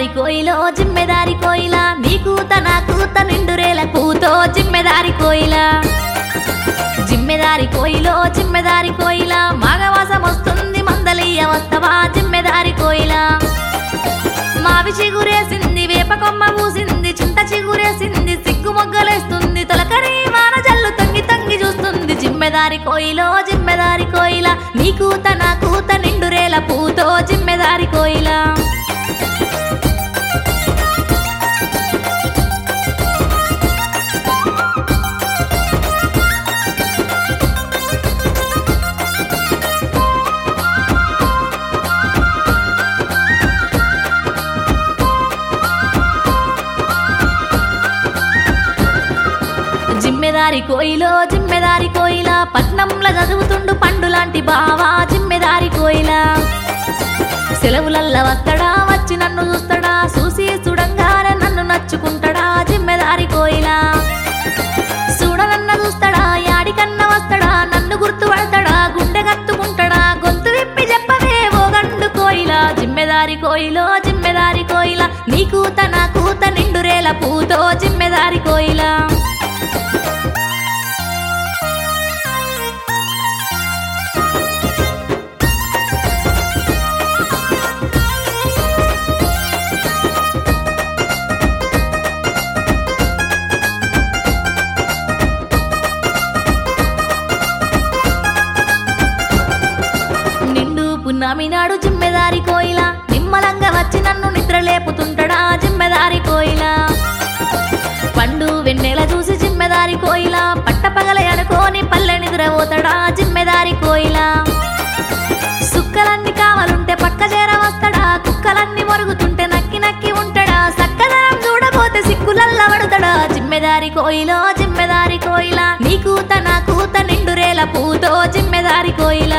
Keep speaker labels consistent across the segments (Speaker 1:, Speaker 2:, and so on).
Speaker 1: జిమ్మెదారి కోయిలో జిమ్మెదారి కోయిల నీ కూత నా కూత నిండురేల కూతో జిమ్మెదారి కోయిల జిమ్మెదారి కోయిలో జిమ్మెదారి కోయిల మాఘమాసం వస్తుంది మందలియ వస్తవా జిమ్మెదారి కోయిల మావి చిగురేసింది వేప కొమ్మ పూసింది చింత చిగురేసింది సిగ్గు మొగ్గలేస్తుంది తొలకరి వాన జల్లు తొంగి తొంగి చూస్తుంది జిమ్మెదారి కోయిలో జిమ్మెదారి కోయిల నీ కూత నా కూత నిండురేల పూతో జిమ్మెదారి కోయిల జిమ్మెదారి కోయిలో జిమ్మెదారి కోయిల పట్నంల చదువుతుండు పండు లాంటి బావా జిమ్మెదారి కోయిల సెలవులల్ల వస్తడా వచ్చి నన్ను చూస్తడా చూసి చూడంగానే నన్ను నచ్చుకుంటడా జిమ్మెదారి కోయిల చూడనన్న చూస్తడా యాడికన్న వస్తడా నన్ను గుర్తుపడతాడా గుండె కత్తుకుంటడా గొంతు విప్పి చెప్పవే ఓ గండు కోయిల జిమ్మెదారి కోయిలో జిమ్మెదారి కోయిల నీ కూత నా కూత నిండురేల పూతో జిమ్మెదారి కోయిల పున్నామినాడు జిమ్మెదారి కోయిల నిమ్మలంగా వచ్చి నన్ను నిద్ర లేపుతుంటడా జిమ్మెదారి కోయిల పండు వెన్నెల చూసి జిమ్మెదారి కోయిల పట్టపగల అనుకోని పల్లె నిద్ర పోతడా జిమ్మెదారి కోయిల సుక్కలన్నీ కావాలుంటే పక్క చేర వస్తడా కుక్కలన్నీ మొరుగుతుంటే నక్కి నక్కి ఉంటాడా సక్కదనం చూడబోతే సిక్కులల్ల పడుతడా జిమ్మెదారి కోయిలో జిమ్మెదారి కోయిల నీ కూత నా కూత నిండురేల పూతో జిమ్మెదారి కోయిల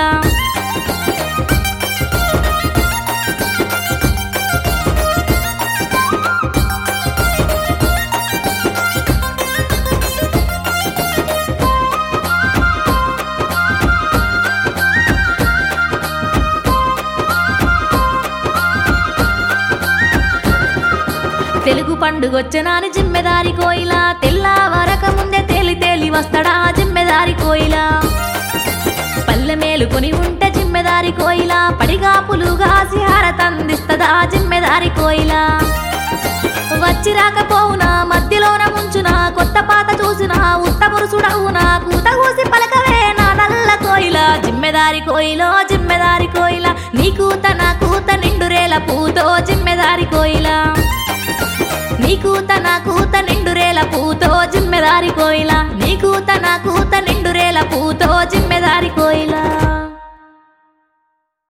Speaker 1: తెలుగు పండుగొచ్చనాని జిమ్మెదారి కోయిల తెల్లవారక ముందే తేలి తేలి వస్తడా జిమ్మెదారి కోయిల పల్లె మేలుకొని ఉంటే జిమ్మెదారి కోయిల పడిగాపులుగా హారతందిస్తదా జిమ్మెదారి కోయిల వచ్చి రాకపోవునా మధ్యలోన ముంచునా కొత్త పాత చూసినా ఉత్తమురుసుడవునా కూత కూసి పలకవే నా నల్ల కోయిల జిమ్మెదారి కోయిలో జిమ్మెదారి కోయిల నీ కూత నా కూత నిండురేల పూతో జిమ్మెదారి కోయిల నీ కూత నా కూత నిండురేల పూతో జిమ్మెదారి కోయిల నీ కూత నా కూత నిండురేల పూతో జిమ్మెదారి కోయిల